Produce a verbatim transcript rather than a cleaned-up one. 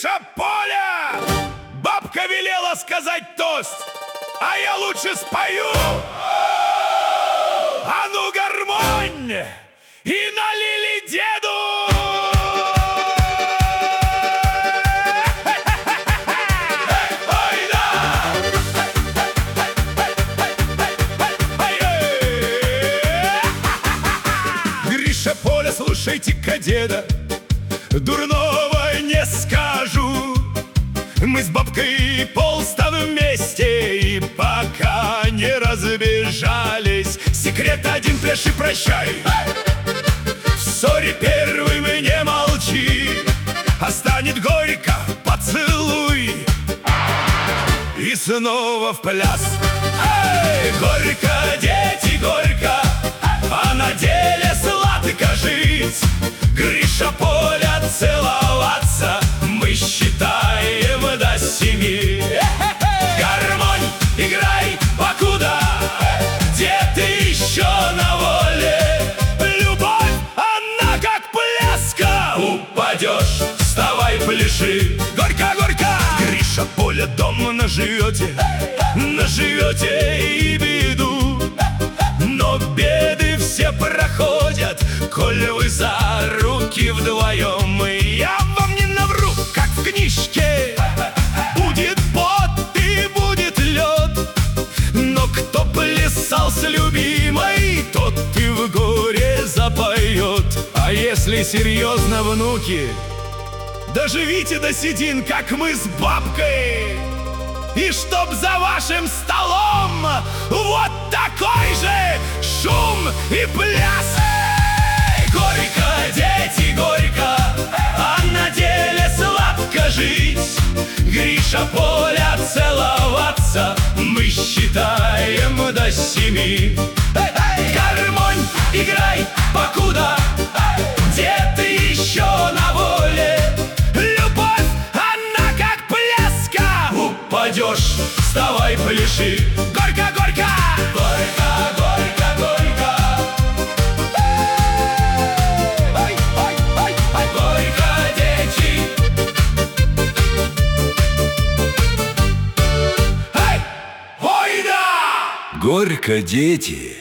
Гриша Поля! Бабка велела сказать тост, а я лучше спою. А ну, гармонь! И налили деду! Гриша Поля, слушайте-ка деда, дурного не скажу. Мы с бабкой полста вместе, и пока не разбежались, секрет один пляши, прощай. В ссоре первым не молчи, а станет горько, поцелуй. И снова в пляс. Эй, горько, дети, горько, а на деле сладко жить. Гриша Поля, целоваться мы считаем до семи. Гармонь, играй, покуда дед еще на воле. Любовь, она как плеска, упадешь, вставай, пляши. Горько, горько, Гриша Поля, дома наживете, наживете и беду. Но беды все проходят, коль вы за руки вдвоем. И я вам не навру, как в книжке. Будет пот и будет лед, но кто плясал с любимой, тот и в горе запоет. А если серьезно, внуки, доживите до седин, как мы с бабкой. И чтоб за вашим столом вот такой же шум и пляс. Горько, дети, горько, а на деле сладко жить. Гриша Поля, целоваться мы считаем до семи. Гармонь, играй, покуда дед еще на воле. Любовь, она как плеска, упадешь, вставай, пляши. Горько, горько, горько, горько, горько. Ой, ой, ой, ой, горько, дети. Эй, ой, да! Горько, дети.